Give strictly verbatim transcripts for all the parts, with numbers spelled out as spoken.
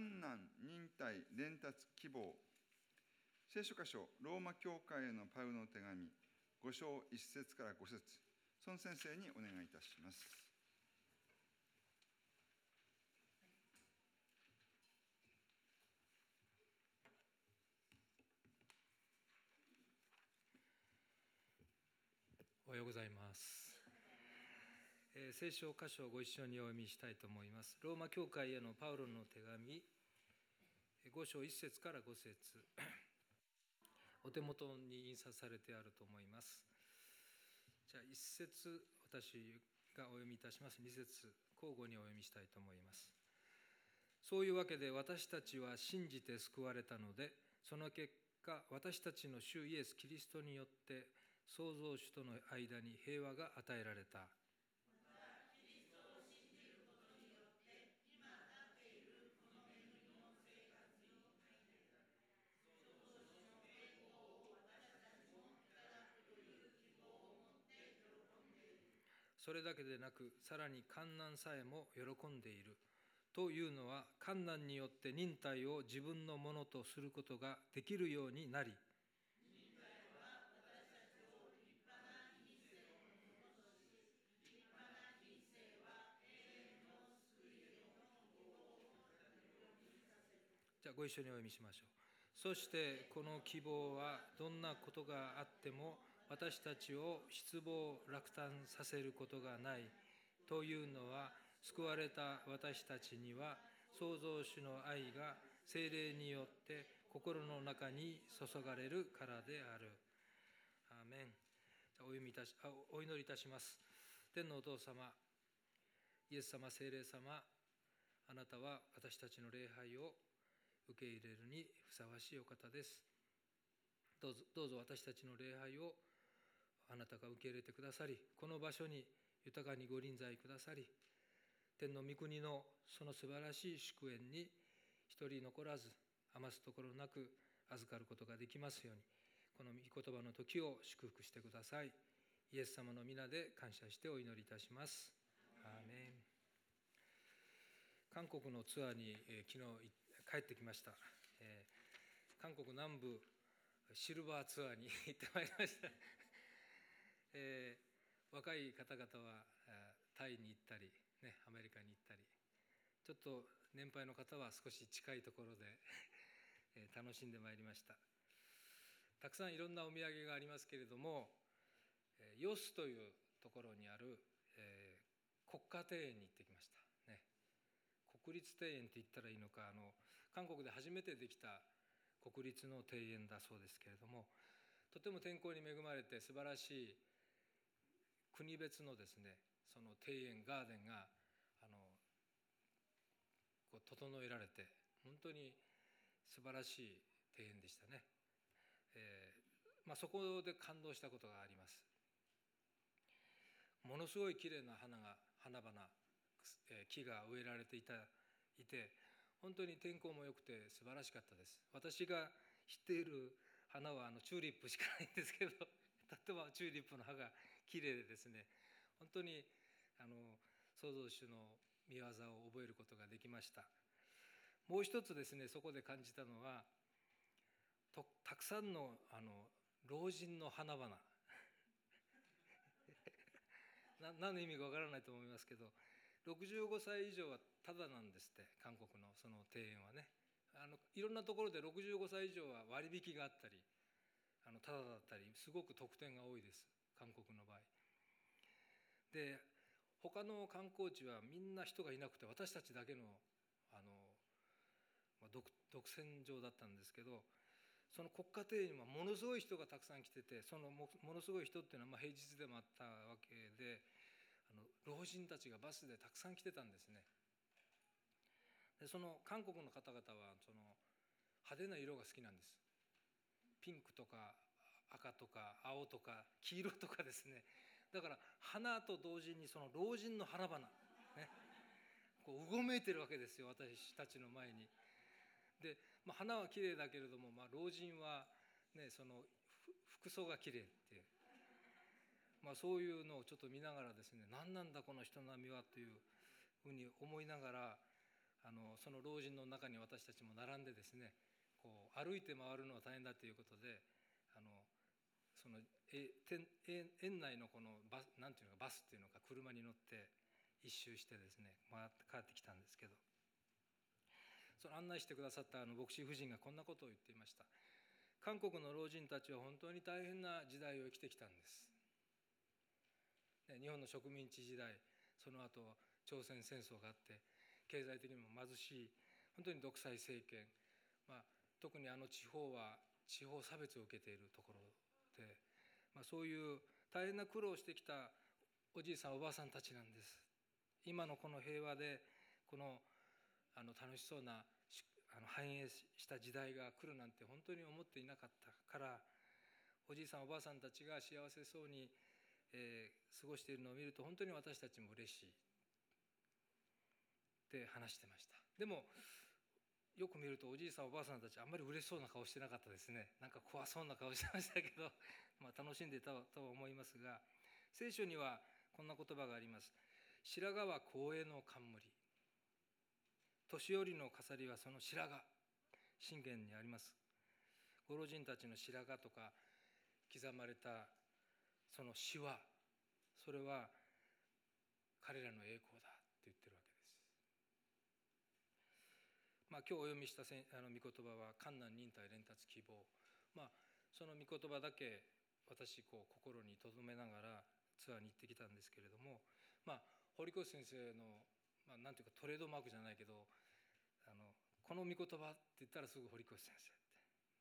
困難、忍耐、伝達、希望。聖書箇所、ローマ教会へのパウロの手紙、ご章いっ節からご節、孫先生にお願いいたします。 おはようございます。えー、聖書箇所をご一緒にお読みしたいと思います。ローマ教会へのパウロの手紙、ご章いっ節からご節、お手元に印刷されてあると思います。じゃあいっ節私がお読みいたします。に節交互にお読みしたいと思います。そういうわけで私たちは信じて救われたので、その結果私たちの主イエス・キリストによって創造主との間に平和が与えられた。それだけでなく、さらに患難さえも喜んでいる。というのは、患難によって忍耐を自分のものとすることができるようになり、じゃあご一緒にお読みしましょう。そしてこの希望はどんなことがあっても私たちを失望落胆させることがない。というのは、救われた私たちには創造主の愛が聖霊によって心の中に注がれるからである。アーメン。お読みいたし、お祈りいたします。天のお父様、イエス様、聖霊様、あなたは私たちの礼拝を受け入れるにふさわしいお方です。どうぞ、どうぞ私たちの礼拝をあなたが受け入れてくださり、この場所に豊かにご臨在くださり、天の御国のその素晴らしい祝宴に一人残らず、余すところなく預かることができますように、この御言葉の時を祝福してください。イエス様の皆で感謝してお祈りいたします。アーメン。韓国のツアーに、えー、昨日帰ってきました。えー、韓国南部シルバーツアーに行ってまいりました。えー、若い方々はタイに行ったり、ね、アメリカに行ったり、ちょっと年配の方は少し近いところで楽しんでまいりました。たくさんいろんなお土産がありますけれども、ヨスというところにある、えー、国家庭園に行ってきました、ね、国立庭園って言ったらいいのか、あの韓国で初めてできた国立の庭園だそうですけれども、とても天候に恵まれて素晴らしい国別のですね、その庭園ガーデンがあのこう整えられて、本当に素晴らしい庭園でしたね。えーまあ、そこで感動したことがあります。ものすごいきれいな花が花々、えー、木が植えられていたいて、本当に天候も良くて素晴らしかったです。私が知っている花はあのチューリップしかないんですけど、とってもチューリップの葉がきれいでですね、本当にあの創造主の御業を覚えることができました。もう一つですね、そこで感じたのは、とたくさんのあの老人の花々な何の意味かわからないと思いますけど、ろくじゅうごさい以上はタダなんですって、韓国のその庭園はね。あのいろんなところでろくじゅうごさい以上は割引があったり、あのタダだったり、すごく特典が多いです、韓国の場合で。他の観光地はみんな人がいなくて、私たちだけのあの、まあ、独独占場だったんですけど、その国家庭園にはものすごい人がたくさん来てて、そのものすごい人っていうのはまあ平日でもあったわけで、あの老人たちがバスでたくさん来てたんですね。でその韓国の方々はその派手な色が好きなんです。ピンクとか赤とか青とか黄色とかですね。だから花と同時にその老人の花々ね、こううごめいてるわけですよ、私たちの前に。で、まあ、花はきれいだけれども、まあ、老人は、ね、その服装がきれいっていう、まあ、そういうのをちょっと見ながらですね、何なんだこの人並みはというふうに思いながら、 あのその老人の中に私たちも並んでですね、こう歩いて回るのは大変だということで、あのそのえ園園内のこのバス、なんていうのか、バスっていうのか、車に乗って一周してですね、回って帰ってきたんですけど、その案内してくださったあの牧師夫人がこんなことを言っていました。韓国の老人たちは本当に大変な時代を生きてきたんです。日本の植民地時代、その後朝鮮戦争があって、経済的にも貧しい、本当に独裁政権、まあ、特にあの地方は地方差別を受けているところで、まあ、そういう大変な苦労をしてきたおじいさんおばあさんたちなんです。今のこの平和でこのあの楽しそうなあの繁栄した時代が来るなんて本当に思っていなかったから、おじいさんおばあさんたちが幸せそうに、えー、過ごしているのを見ると本当に私たちも嬉しいって話してました。でもよく見るとおじいさんおばあさんたちあんまり嬉しそうな顔してなかったですね。なんか怖そうな顔してましたけど、まあ、楽しんでいたとは思いますが、聖書にはこんな言葉があります。白髪は光栄の冠、年寄りの飾りはその白髪。箴言にあります。ご老人たちの白髪とか刻まれたそのシワ、それは彼らの栄光だって言ってるわけです。まあ、今日お読みしたあの御言葉は艱難忍耐連達希望、まあ、その御言葉だけ私こう心に留めながらツアーに行ってきたんですけれども、まあ、堀越先生の、まあ、なんていうかトレードマークじゃないけど、あのこの御言葉って言ったらすぐ堀越先生って、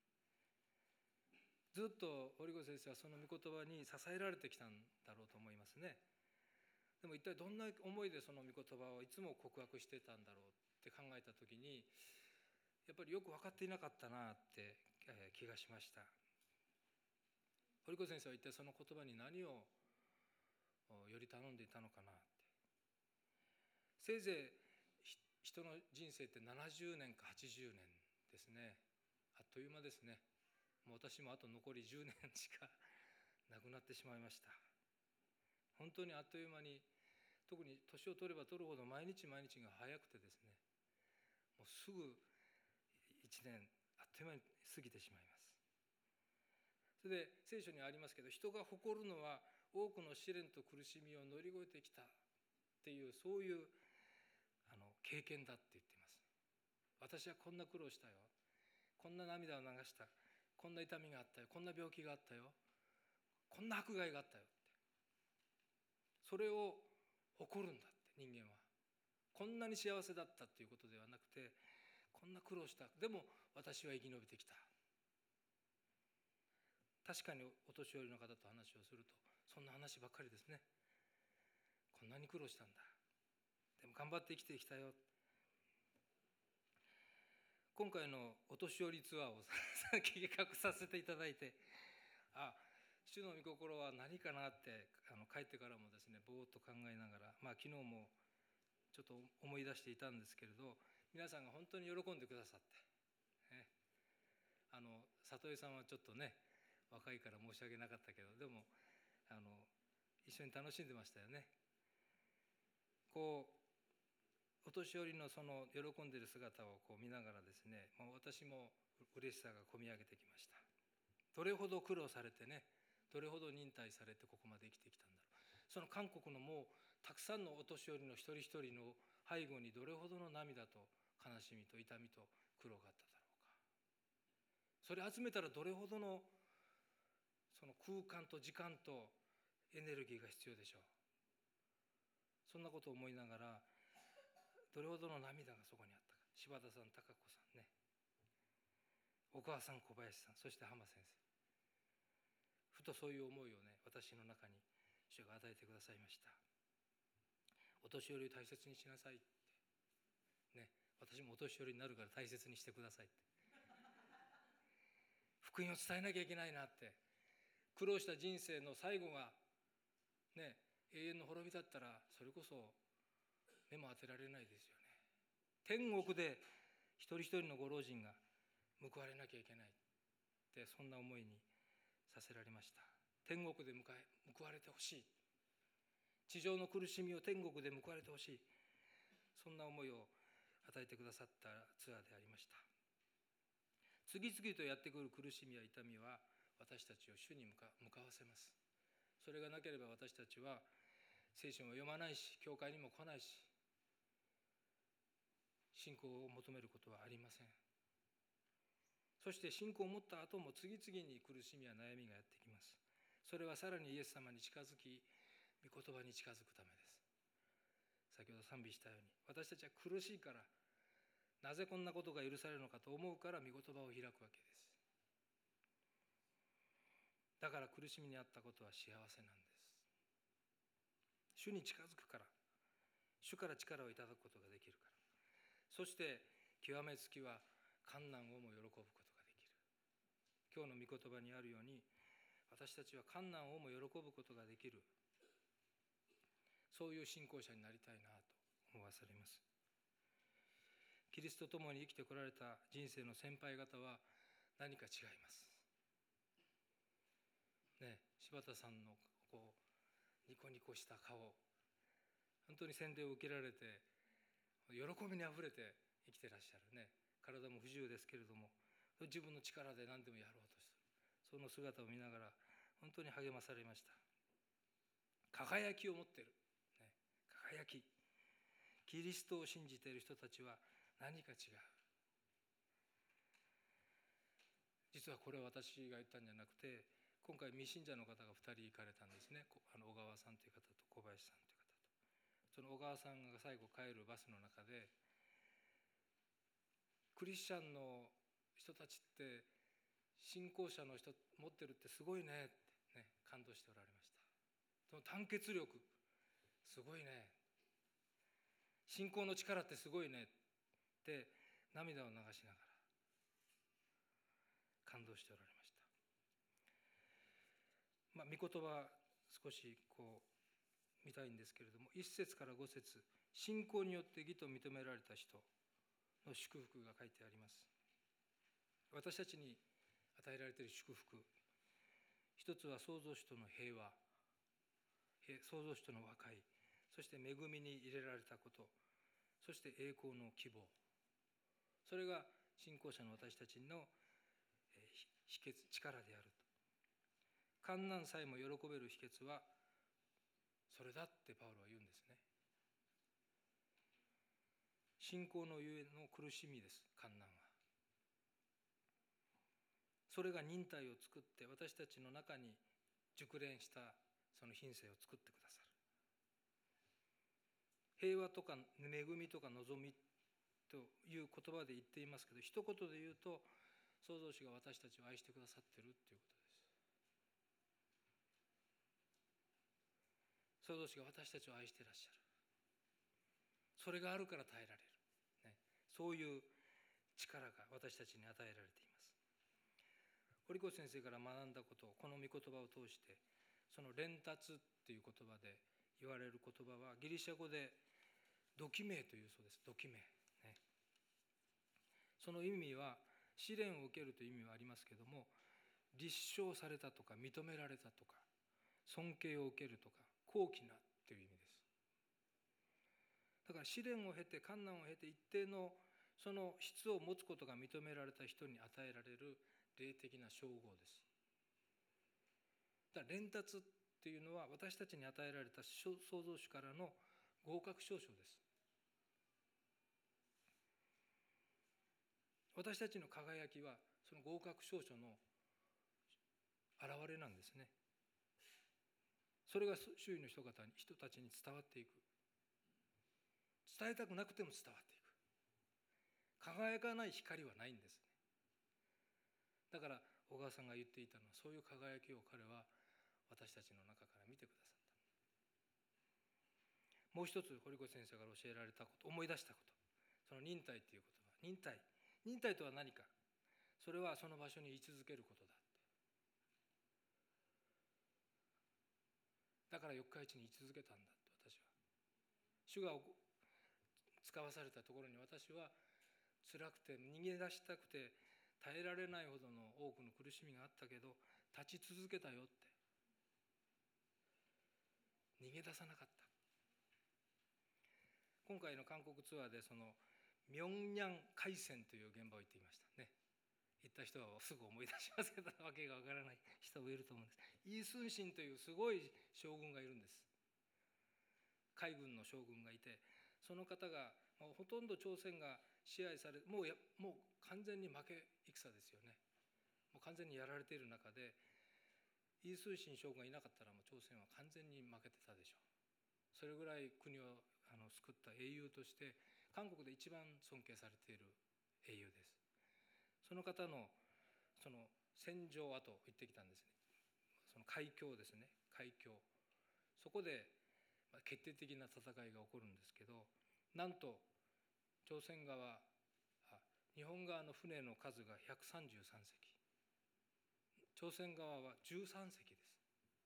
ずっと堀越先生はその御言葉に支えられてきたんだろうと思いますね。でも一体どんな思いでその御言葉をいつも告白してたんだろうって考えたときに、やっぱりよく分かっていなかったなって気がしました。堀越先生は一体その言葉に何をより頼んでいたのかなって。せいぜい人の人生ってななじゅうねんかはちじゅうねんですね。あっという間ですね。もう私もあと残りじゅうねんしかなくなってしまいました。本当にあっという間に、特に年を取れば取るほど毎日毎日が早くてですね、もうすぐいちねんあっという間に過ぎてしまいます。それで聖書にありますけど、人が誇るのは多くの試練と苦しみを乗り越えてきたっていう、そういうあの経験だって言っています。私はこんな苦労したよ、こんな涙を流した、こんな痛みがあったよ、こんな病気があったよ、こんな迫害があったよって、それを誇るんだって。人間はこんなに幸せだったっていうことではなくて、こんな苦労した、でも私は生き延びてきた。確かにお年寄りの方と話をするとそんな話ばっかりですね。こんなに苦労したんだ、でも頑張って生きてきたよ。今回のお年寄りツアーを計画させていただいて、あ、主の御心は何かなってあの帰ってからもですね、ぼーっと考えながら、まあ、昨日もちょっと思い出していたんですけれど、皆さんが本当に喜んでくださって、ね、あの里江さんはちょっとね若いから申し訳なかったけど、でもあの一緒に楽しんでましたよね。こうお年寄りのその喜んでいる姿をこう見ながらですね、もう私も嬉しさがこみ上げてきました。どれほど苦労されてね、どれほど忍耐されてここまで生きてきたんだろう。その韓国のもうたくさんのお年寄りの一人一人の背後にどれほどの涙と悲しみと痛みと苦労があっただろうか。それ集めたらどれほどのその空間と時間とエネルギーが必要でしょう。そんなことを思いながら、どれほどの涙がそこにあったか。柴田さん、貴子さんね、お母さん、小林さん、そして浜先生、ふとそういう思いをね、私の中に主が与えてくださいました。お年寄りを大切にしなさいって、ね、私もお年寄りになるから大切にしてくださいって、福音を伝えなきゃいけないなって。苦労した人生の最後が、ね、永遠の滅びだったら、それこそ目も当てられないですよね。天国で一人一人のご老人が報われなきゃいけないって、そんな思いにさせられました。天国で報え報われてほしい、地上の苦しみを天国で報われてほしい、そんな思いを与えてくださったツアーでありました。次々とやってくる苦しみや痛みは私たちを主に向か、向かわせます。それがなければ私たちは聖書も読まないし、教会にも来ないし、信仰を求めることはありません。そして信仰を持った後も次々に苦しみや悩みがやってきます。それはさらにイエス様に近づき、御言葉に近づくためです。先ほど賛美したように、私たちは苦しいから、なぜこんなことが許されるのかと思うから御言葉を開くわけです。だから苦しみにあったことは幸せなんです。主に近づくから、主から力をいただくことができるから。そして極めつきは患難をも喜ぶことができる。今日の御言葉にあるように、私たちは患難をも喜ぶことができる、そういう信仰者になりたいなと思わされます。キリストと共に生きてこられた人生の先輩方は何か違います。ね、柴田さんのこうニコニコした顔、本当に洗礼を受けられて喜びにあふれて生きてらっしゃるね。体も不自由ですけれども、自分の力で何でもやろうとする、その姿を見ながら本当に励まされました。輝きを持っている、ね、輝き。キリストを信じている人たちは何か違う。実はこれは私が言ったんじゃなくて、今回未信者の方がふたり行かれたんですね。あの小川さんという方と小林さんという方と。その小川さんが最後帰るバスの中で、クリスチャンの人たちって信仰者の人持ってるってすごいねってね、感動しておられました。その団結力すごいね、信仰の力ってすごいねって涙を流しながら感動しておられました。まあ、御言葉少しこう見たいんですけれども、いっ節からご節、信仰によって義と認められた人の祝福が書いてあります。私たちに与えられている祝福、一つは創造主との平和、創造主との和解、そして恵みに入れられたこと、そして栄光の希望、それが信仰者の私たちの秘訣、力であると。患難さえも喜べる秘訣はそれだってパウロは言うんですね。信仰のゆえの苦しみです、患難は。それが忍耐を作って私たちの中に熟練したその品性を作ってくださる。平和とか恵みとか望みという言葉で言っていますけど、一言で言うと創造主が私たちを愛してくださっているということです。創造主が私たちを愛していらっしゃる。それがあるから耐えられる、ね、そういう力が私たちに与えられています。堀越先生から学んだことをこの御言葉を通して、その連達っていう言葉で言われる言葉はギリシャ語でドキメーというそうです。ドキメー、ね、その意味は試練を受けるという意味はありますけれども、立証されたとか認められたとか尊敬を受けるとか高貴なという意味です。だから試練を経て患難を経て一定のその質を持つことが認められた人に与えられる霊的な称号です。だから連達っていうのは私たちに与えられた創造主からの合格証書です。私たちの輝きはその合格証書の現れなんですね。それが周囲の人方に人たちに伝わっていく。伝えたくなくても伝わっていく。輝かない光はないんですね。だから小川さんが言っていたのは、そういう輝きを彼は私たちの中から見てくださった。もう一つ堀越先生から教えられたこと、思い出したこと、その忍耐という言葉。忍耐忍耐とは何か。それはその場所に居続けることだ。だから四日市に居続けたんだって私は。主が使わされたところに私は辛くて逃げ出したくて耐えられないほどの多くの苦しみがあったけど立ち続けたよって。逃げ出さなかった。今回の韓国ツアーでその平壌海戦という現場を行ってきましたね。行った人はすぐ思い出しますけど、わけがわからない人もいると思うんです。イ・スンシンというすごい将軍がいるんです。海軍の将軍がいて、その方がほとんど朝鮮が支配され、もうやもう完全に負け戦ですよね。もう完全にやられている中で、イ・スンシン将軍がいなかったらもう朝鮮は完全に負けてたでしょう。それぐらい国をあの救った英雄として韓国で一番尊敬されている英雄です。その方のその戦場跡行ってきたんですね。その海峡ですね、海峡。そこで決定的な戦いが起こるんですけど、なんと朝鮮側、日本側の船の数がひゃくさんじゅうさん隻、朝鮮側はじゅうさん隻です。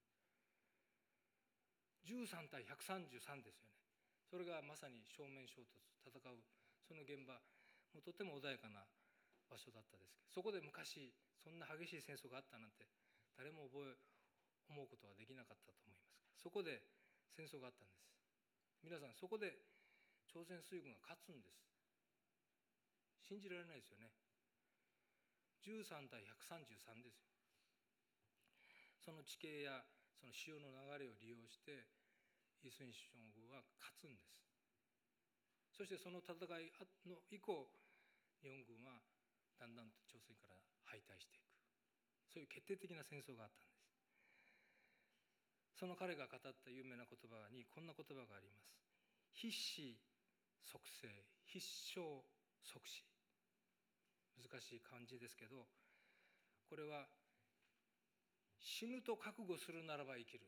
じゅうさん対ひゃくさんじゅうさんですよね。それがまさに正面衝突、戦うその現場、もうとても穏やかな場所だったですけど、そこで昔そんな激しい戦争があったなんて誰も覚え思うことはできなかったと思いますが、そこで戦争があったんです。皆さん、そこで朝鮮水軍が勝つんです。信じられないですよね。じゅうさん対ひゃくさんじゅうさんですよ。その地形やその潮の流れを利用してイ・スンシン将軍は勝つんです。そしてその戦いの以降、日本軍はだんだんと朝鮮から敗退していく、そういう決定的な戦争があったんです。その彼が語った有名な言葉にこんな言葉があります。必死即生、必勝即死。難しい漢字ですけど、これは死ぬと覚悟するならば生きる、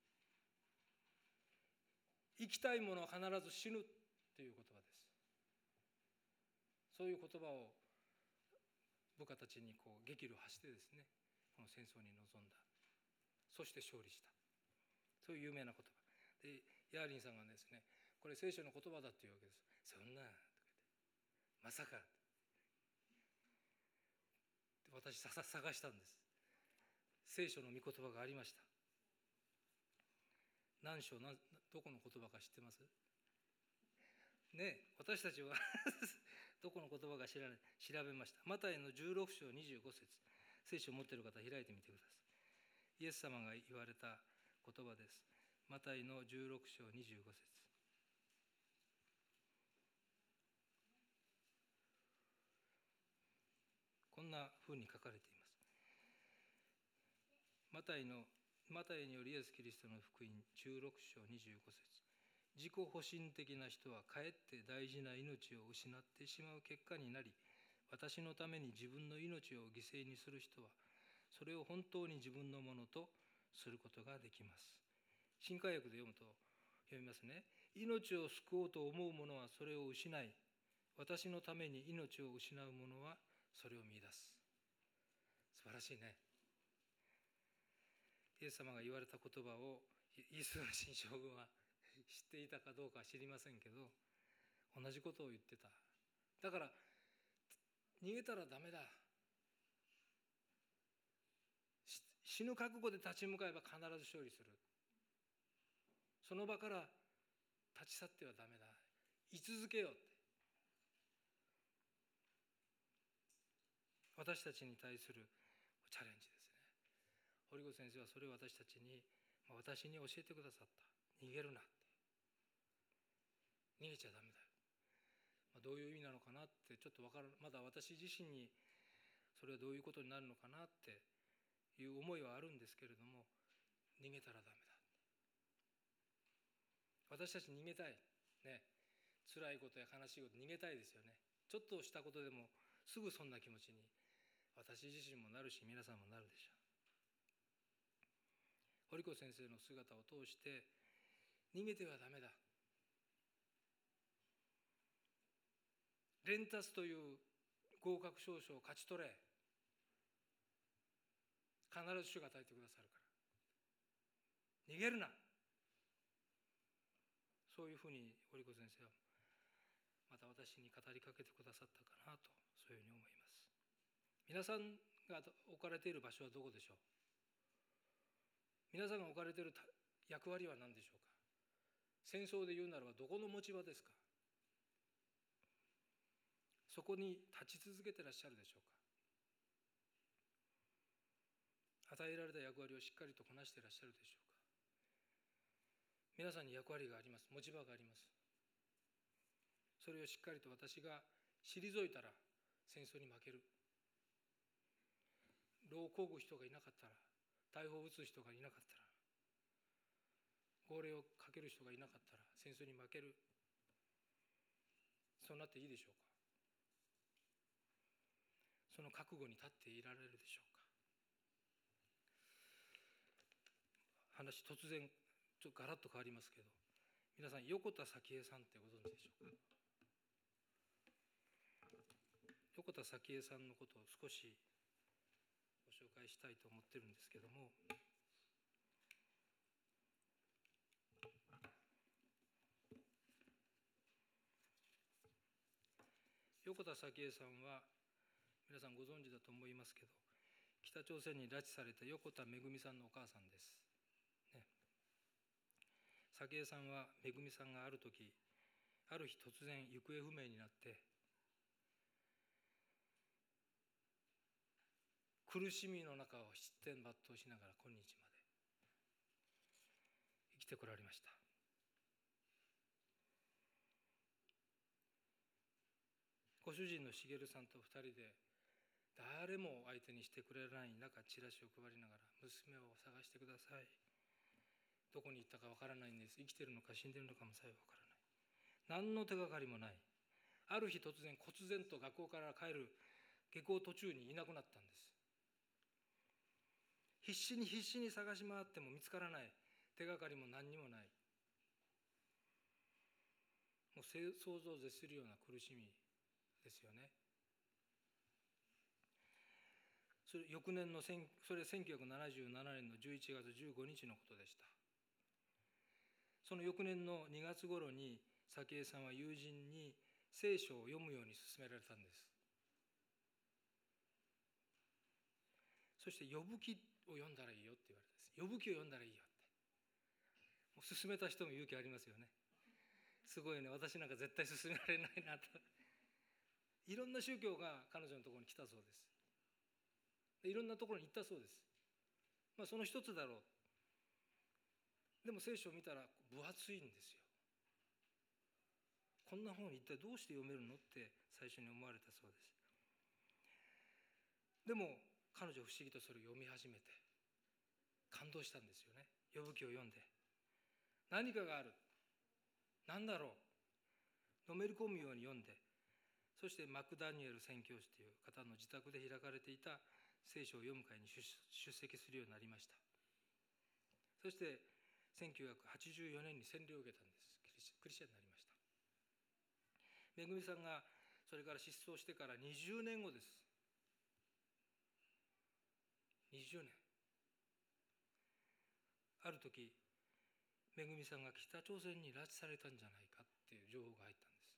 生きたい者は必ず死ぬという言葉です。そういう言葉を部下たちにこう激励を発してですね、この戦争に臨んだ。そして勝利した。そういう有名な言葉で、ヤーリンさんがですね、これ聖書の言葉だっていうわけです。そんなまさか私さ探したんです。聖書の御言葉がありました。何章何どこの言葉か知ってますね。私たちはどこの言葉か知らない調べました。マタイのじゅうろく章にじゅうご節、聖書を持っている方開いてみてください。イエス様が言われた言葉です。マタイのじゅうろく章にじゅうご節。こんなふうに書かれています。マタイのマタイによるイエス・キリストの福音じゅうろく章にじゅうご節。自己保身的な人はかえって大事な命を失ってしまう結果になり、私のために自分の命を犠牲にする人はそれを本当に自分のものとすることができます。新海訳で読むと読みますね。命を救おうと思う者はそれを失い、私のために命を失う者はそれを見出す。素晴らしいね。イエス様が言われた言葉をイ・スンシン将軍は知っていたかどうかは知りませんけど、同じことを言ってた。だから逃げたらダメだ、死ぬ覚悟で立ち向かえば必ず勝利する、その場から立ち去ってはダメだ、居続けようって、私たちに対するチャレンジですね。堀子先生はそれを私たちに私に教えてくださった。逃げるなって、逃げちゃダメだよ、まあ、どういう意味なのかなってちょっと分からまだ私自身にそれはどういうことになるのかなっていう思いはあるんですけれども、逃げたらダメだ。私たち逃げたいね、辛いことや悲しいこと逃げたいですよね。ちょっとしたことでもすぐそんな気持ちに私自身もなるし、皆さんもなるでしょう。堀子先生の姿を通して逃げてはダメだ、連達という合格証書を勝ち取れ、必ず主が与えてくださるから、逃げるな、そういうふうに堀子先生はまた私に語りかけてくださったかなと、そういうふうに思います。皆さんが置かれている場所はどこでしょう。皆さんが置かれている役割は何でしょうか。戦争で言うならばどこの持ち場ですか。 そこに立ち続けていらっしゃるでしょうか。与えられた役割をしっかりとこなしていらっしゃるでしょうか。皆さんに役割があります。持ち場があります。それをしっかりと私が退いたら戦争に負ける。労をこぐ人がいなかったら、大砲を撃つ人がいなかったら、号令をかける人がいなかったら戦争に負ける。そうなっていいでしょうか。その覚悟に立っていられるでしょうか。話突然ちょっとガラッと変わりますけど、皆さん横田早紀江さんってご存知でしょうか。横田早紀江さんのことを少しご紹介したいと思ってるんですけども、横田早紀江さんは皆さんご存知だと思いますけど、北朝鮮に拉致された横田めぐみさんのお母さんです、ね、早紀江さんはめぐみさんがある時ある日突然行方不明になって、苦しみの中を失点抜刀しながら今日まで生きてこられました。ご主人の茂さんと二人で誰も相手にしてくれない中、チラシを配りながら、娘を探してください、どこに行ったかわからないんです、生きてるのか死んでるのかもさえわからない、何の手がかりもない。ある日突然忽然と学校から帰る下校途中にいなくなったんです。必死に必死に探し回っても見つからない。手がかりも何にもない。もう想像を絶するような苦しみですよね。それ翌年のそれせんきゅうひゃくななじゅうななねんのじゅういちがつじゅうごにちのことでした。その翌年のにがつ頃に早紀江さんは友人に聖書を読むように勧められたんです。そして呼ぶ記を読んだらいいよって言われたんです。呼ぶ記を読んだらいいよって。もう勧めた人も勇気ありますよね。すごいね、私なんか絶対勧められないなと。いろんな宗教が彼女のところに来たそうです。いろんなところに行ったそうです。まあその一つだろう。でも聖書を見たら分厚いんですよ。こんな本一体どうして読めるのって最初に思われたそうです。でも彼女は不思議とそれを読み始めて感動したんですよね。呼ぶ記を読んで何かがある、何だろう、のめり込むように読んで、そしてマクダニエル宣教師という方の自宅で開かれていた聖書を読む会に出席するようになりました。そしてせんきゅうひゃくはちじゅうよねんに洗礼を受けたんです。クリスチャンになりました。めぐみさんがそれから失踪してからにじゅうねんごです。にじゅうねん。ある時めぐみさんが北朝鮮に拉致されたんじゃないかっていう情報が入ったんです。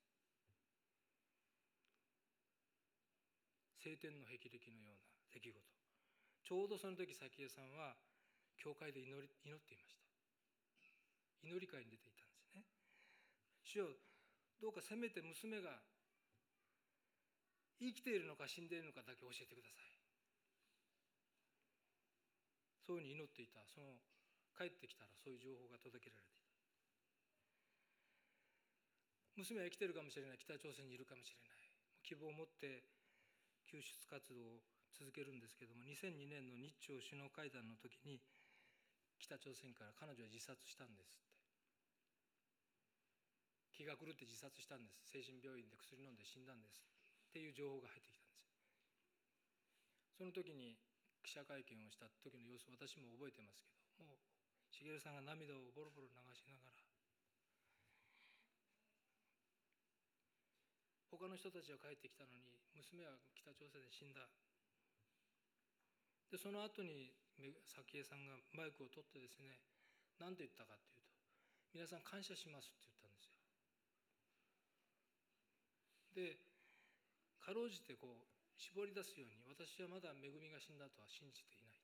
晴天の霹靂のような出来事。ちょうどその時早紀江さんは教会で祈り祈っていました。祈り会に出ていたんですね。主よ、どうかせめて娘が生きているのか死んでいるのかだけ教えてください。そういうふうに祈っていた。その帰ってきたらそういう情報が届けられていた。娘は生きているかもしれない、北朝鮮にいるかもしれない、希望を持って救出活動を続けるんですけれども、にせんにねんの日朝首脳会談の時に北朝鮮から彼女は自殺したんですって、気が狂って自殺したんです、精神病院で薬飲んで死んだんですっていう情報が入ってきたんです。その時に記者会見をした時の様子を私も覚えてますけど、もう茂さんが涙をボロボロ流しながら、他の人たちは帰ってきたのに娘は北朝鮮で死んだ。でその後に早紀江さんがマイクを取ってですね、何て言ったかというと、皆さん感謝しますって言ったんですよ。でかろうじてこう絞り出すように、私はまだめぐみが死んだとは信じていないって、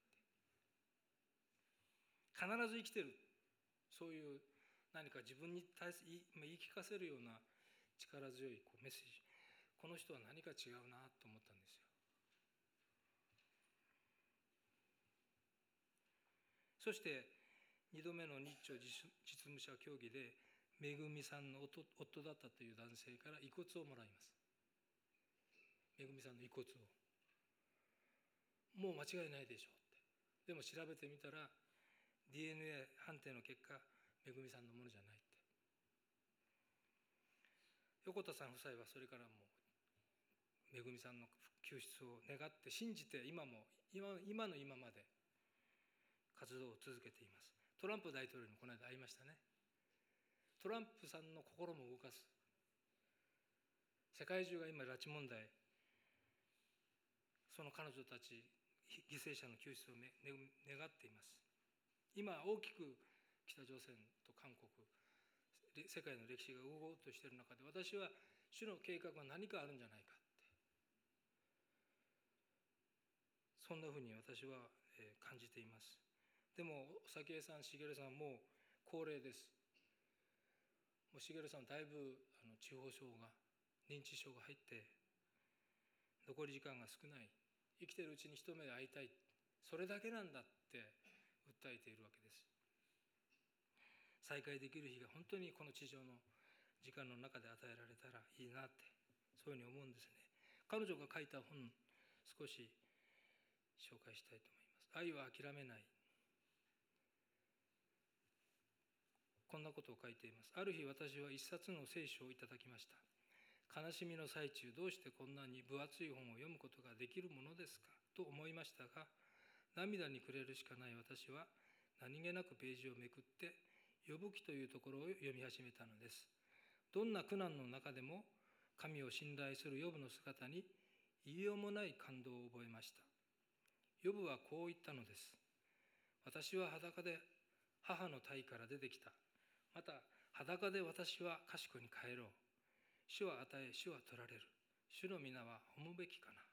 必ず生きてる、そういう何か自分に対する言い聞かせるような力強いこうメッセージ、 この人は何か違うなと思ったんですよ。そしてにどめの日朝実務者協議でめぐみさんの夫だったという男性から遺骨をもらいます。めぐみさんの遺骨を。もう間違いないでしょうって。でも調べてみたら ディーエヌエー 判定の結果、めぐみさんのものじゃないって。横田さん夫妻はそれからもめぐみさんの救出を願って信じて、今も 今, 今の今まで活動を続けています。トランプ大統領にこの間会いましたね。トランプさんの心も動かす。世界中が今拉致問題、その彼女たち犠牲者の救出を願っています。今大きく北朝鮮と韓国、世界の歴史が動こうとしている中で、私は主の計画が何かあるんじゃないかって、そんなふうに私は感じています。でも早紀江さん、茂さんもう高齢です。もう茂さんはだいぶあの痴呆症が、認知症が入って残り時間が少ない。生きているうちに一目会いたい、それだけなんだって訴えているわけです。再会できる日が本当にこの地上の時間の中で与えられたらいいなって、そういうふうに思うんですね。彼女が書いた本、少し紹介したいと思います。愛は諦めない。こんなことを書いています。ある日、私は一冊の聖書をいただきました。悲しみの最中、どうしてこんなに分厚い本を読むことができるものですかと思いましたが、涙に暮れるしかない私は何気なくページをめくって呼ぶ記というところを読み始めたのです。どんな苦難の中でも神を信頼するヨブの姿に言いようもない感動を覚えました。ヨブはこう言ったのです。私は裸で母の胎から出てきた。また裸で私は賢に帰ろう。主は与え、主は取られる。主の皆は褒むべきかな。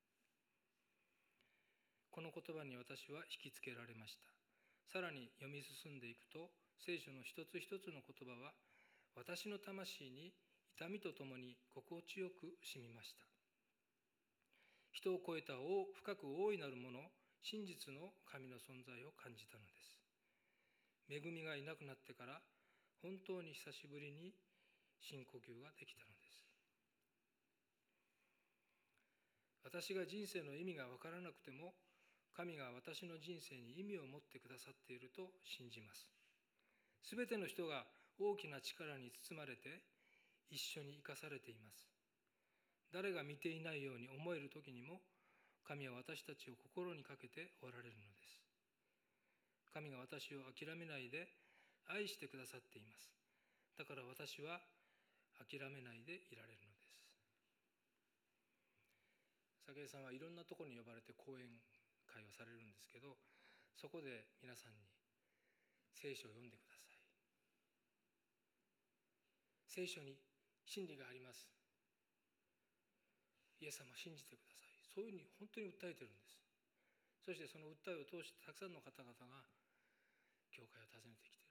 この言葉に私は引きつけられました。さらに読み進んでいくと、聖書の一つ一つの言葉は私の魂に痛みとともに心地よく染みました。人を超えた深く大いなるもの、真実の神の存在を感じたのです。恵みがいなくなってから本当に久しぶりに深呼吸ができたのです。私が人生の意味が分からなくても、神が私の人生に意味を持ってくださっていると信じます。すべての人が大きな力に包まれて一緒に生かされています。誰が見ていないように思える時にも、神は私たちを心にかけておられるのです。神が私を諦めないで愛してくださっています。だから私は諦めないでいられるのです。早紀江さんはいろんなところに呼ばれて講演会をされるんですけど、そこで皆さんに聖書を読んでください。聖書に真理があります。イエス様を信じてください。そういうふうに本当に訴えてるんです。そしてその訴えを通してたくさんの方々が教会を訪ねてきている。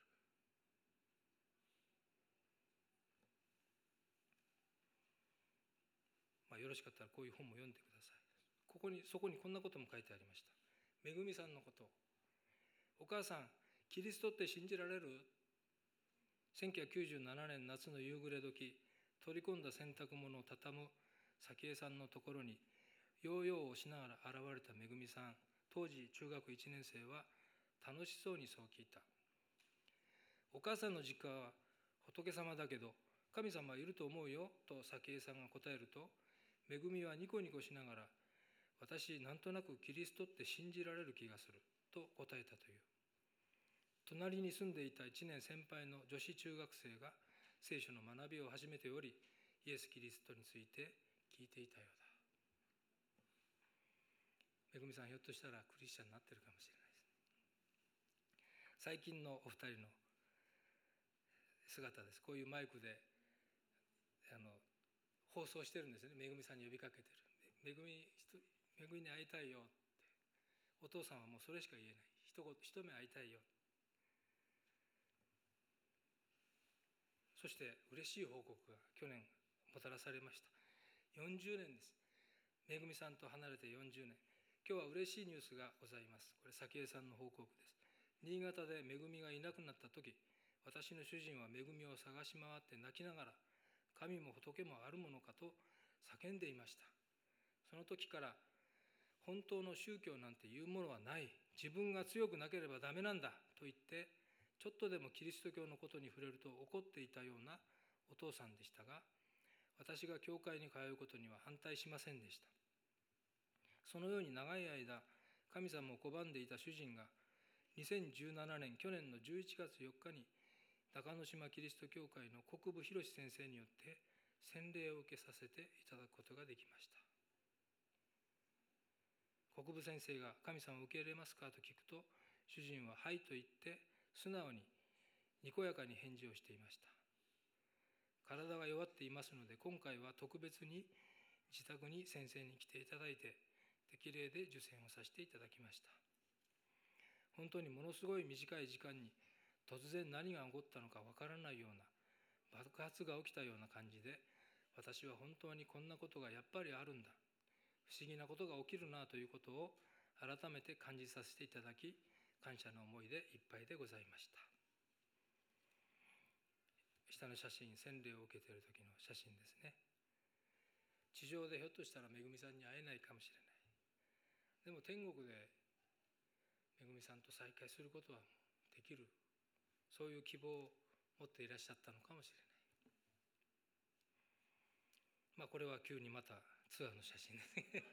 まあ、よろしかったらこういう本も読んでください。ここにそこにこんなことも書いてありました。めぐみさんのこと。お母さん、キリストって信じられる？せんきゅうひゃくきゅうじゅうななねん夏の夕暮れ時、取り込んだ洗濯物を畳む早紀江さんのところにヨーヨーをしながら現れためぐみさん。当時中学いちねん生は楽しそうにそう聞いた。お母さんの実家は仏様だけど神様はいると思うよと早紀江さんが答えると、めぐみはニコニコしながら、私なんとなくキリストって信じられる気がすると答えたという。隣に住んでいたいちねん先輩の女子中学生が聖書の学びを始めており、イエス・キリストについて聞いていたようだ。めぐみさん、ひょっとしたらクリスチャンになってるかもしれないです。最近のお二人の姿です。こういうマイクであの放送してるんですね。めぐみさんに呼びかけてる。めぐみ、めぐみに会いたいよって。お父さんはもうそれしか言えない。一言、一目会いたいよ。そして嬉しい報告が去年もたらされました。 よんじゅうねんです。めぐみさんと離れてよんじゅうねん。今日は嬉しいニュースがございます。これ、早紀江さんの報告です。新潟でめぐみがいなくなったとき、私の主人はめぐみを探し回って泣きながら、神も仏もあるものかと叫んでいました。その時から、本当の宗教なんていうものはない。自分が強くなければダメなんだと言って、ちょっとでもキリスト教のことに触れると怒っていたようなお父さんでしたが、私が教会に通うことには反対しませんでした。そのように長い間、神様を拒んでいた主人が、にせんじゅうななねん、去年のじゅういちがつよっかに、中之島キリスト教会の国分博先生によって洗礼を受けさせていただくことができました。国分先生が神様を受け入れますかと聞くと、主人ははいと言って素直ににこやかに返事をしていました。体が弱っていますので、今回は特別に自宅に先生に来ていただいて、適齢で受洗をさせていただきました。本当にものすごい短い時間に突然何が起こったのかわからないような爆発が起きたような感じで、私は本当にこんなことがやっぱりあるんだ、不思議なことが起きるなということを改めて感じさせていただき、感謝の思いでいっぱいでございました。下の写真、洗礼を受けている時の写真ですね。地上でひょっとしたらめぐみさんに会えないかもしれない。でも天国でめぐみさんと再会することはできる、そういう希望を持っていらっしゃったのかもしれない。まあこれは急にまたツアーの写真ですね。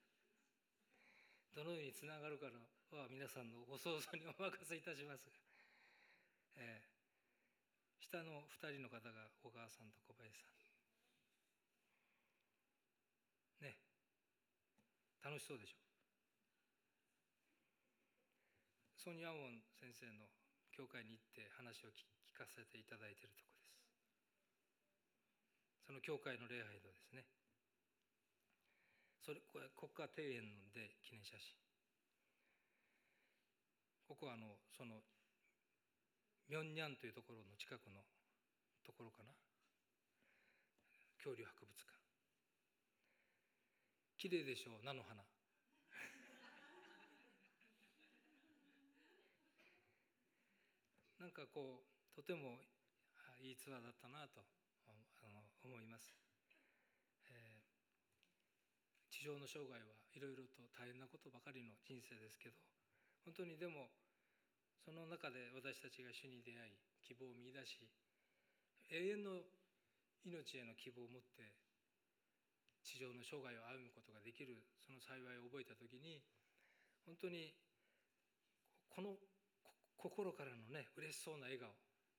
どのようにつながるかは皆さんのご想像にお任せいたしますが、えー、下のふたりの方が小川さんと小林さんね、楽しそうでしょ。ソニアウォン先生の教会に行って話を聞かせていただいているところです。その教会の礼拝堂ですね。それこれ国家庭園で記念写真。ここはあのそのミョンニャンというところの近くのところかな。恐竜博物館。きれいでしょう、菜の花。なんかこうとてもいいツアーだったなと思います。えー、地上の生涯はいろいろと大変なことばかりの人生ですけど、本当にでもその中で私たちが主に出会い、希望を見出し、永遠の命への希望を持って地上の生涯を歩むことができる、その幸いを覚えたときに、本当にこの心からのね、嬉しそうな笑顔、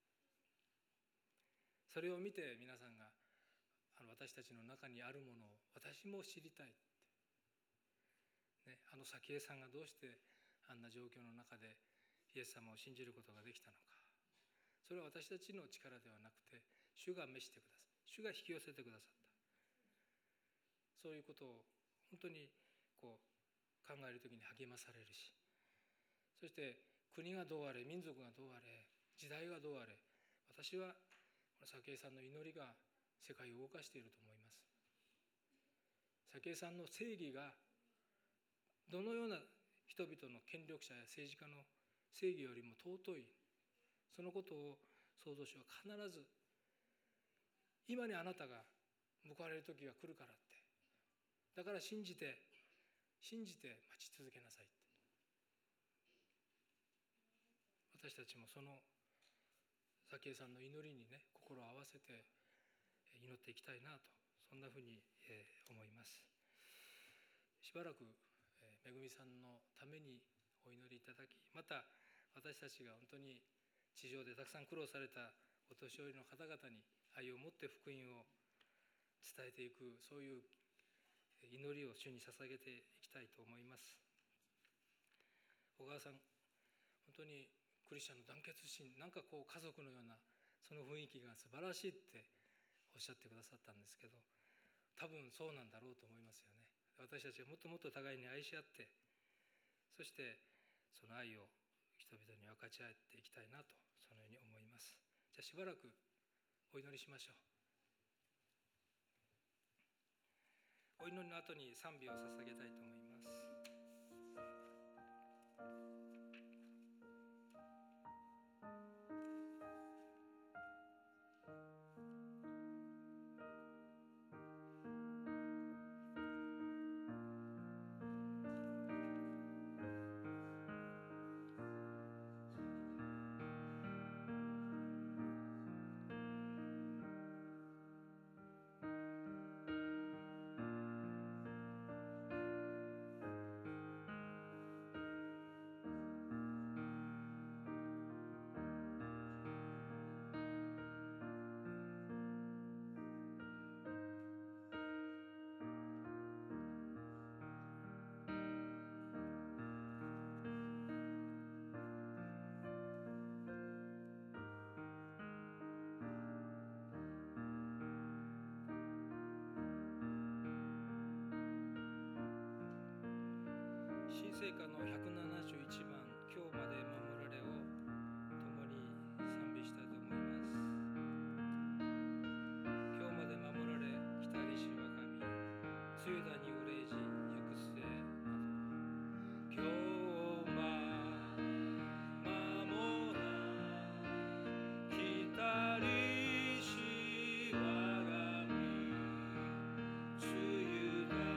それを見て皆さんがあの私たちの中にあるものを私も知りたいって、ね、あの早紀江さんがどうしてあんな状況の中でイエス様を信じることができたのか、それは私たちの力ではなくて主が召してくださった、主が引き寄せてくださった、そういうことを本当にこう考えるときに励まされるし、そして国がどうあれ、民族がどうあれ、時代がどうあれ、私は早紀江さんの祈りが世界を動かしていると思います。早紀江さんの正義がどのような人々の権力者や政治家の正義よりも尊い、そのことを創造主は必ず、今にあなたが報われる時が来るからって、だから信じて信じて待ち続けなさいって、私たちもその早紀江さんの祈りにね、心を合わせて祈っていきたいなと、そんなふうに思います。しばらくめぐみさんのためにお祈りいただき、また私たちが本当に地上でたくさん苦労されたお年寄りの方々に愛を持って福音を伝えていく、そういう祈りを主に捧げていきたいと思います。小川さん、本当にクリスチャンの団結心、なんかこう家族のようなその雰囲気が素晴らしいっておっしゃってくださったんですけど、多分そうなんだろうと思いますよね。私たちはもっともっと互いに愛し合って、そしてその愛を人々に分かち合っていきたいなと、そのように思います。じゃあしばらくお祈りしましょう。 お祈りの後に賛美を捧げたいと思います。新聖歌のひゃくななじゅういちばん「今日まで守られ」を共に賛美したいと思います。今日まで守られ、来たりし我が身、梅雨だに憂いじ、行く末今日ま守ら来たりし我が身、梅雨だ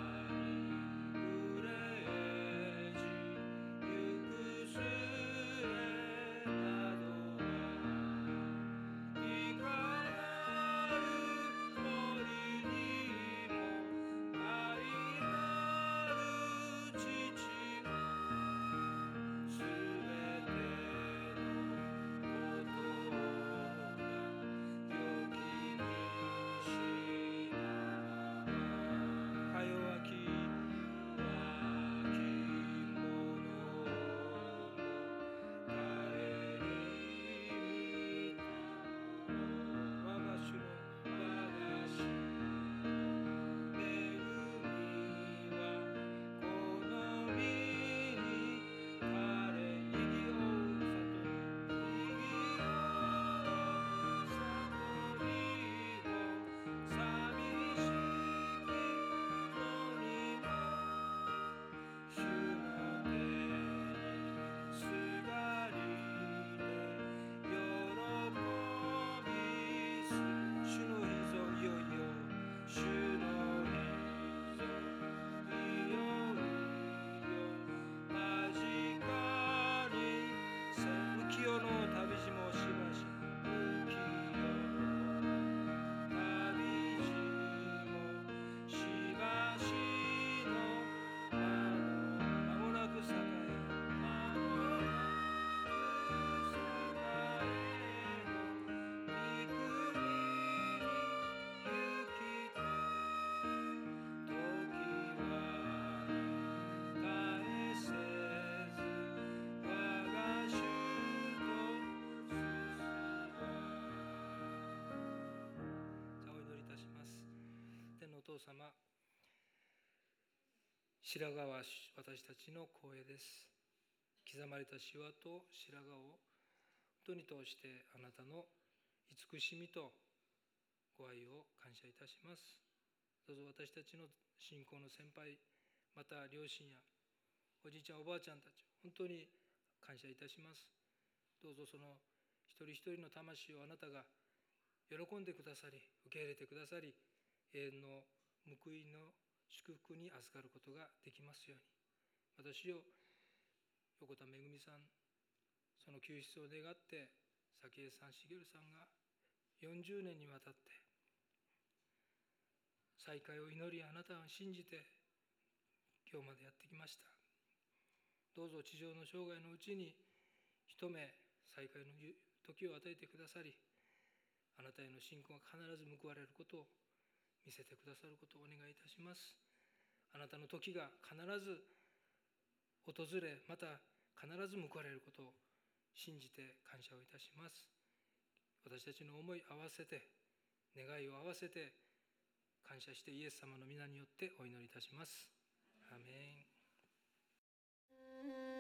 お父様、白髪は私たちの光栄です。刻まれたシワと白髪を本当に通してあなたの慈しみとご愛を感謝いたします。どうぞ私たちの信仰の先輩、また両親やおじいちゃんおばあちゃんたち、本当に感謝いたします。どうぞその一人一人の魂をあなたが喜んでくださり、受け入れてくださり、永遠の報いの祝福に預かることができますように。私を横田めぐみさん、その救出を願って早紀江さん、茂さんがよんじゅうねんにわたって再会を祈り、あなたを信じて今日までやってきました。どうぞ地上の生涯のうちに一目再会の時を与えてくださり、あなたへの信仰が必ず報われることを見せてくださることをお願いいたします。あなたの時が必ず訪れ、また必ず報われることを信じて感謝をいたします。私たちの思い合わせて、願いを合わせて感謝してイエス様の皆によってお祈りいたします。アーメン。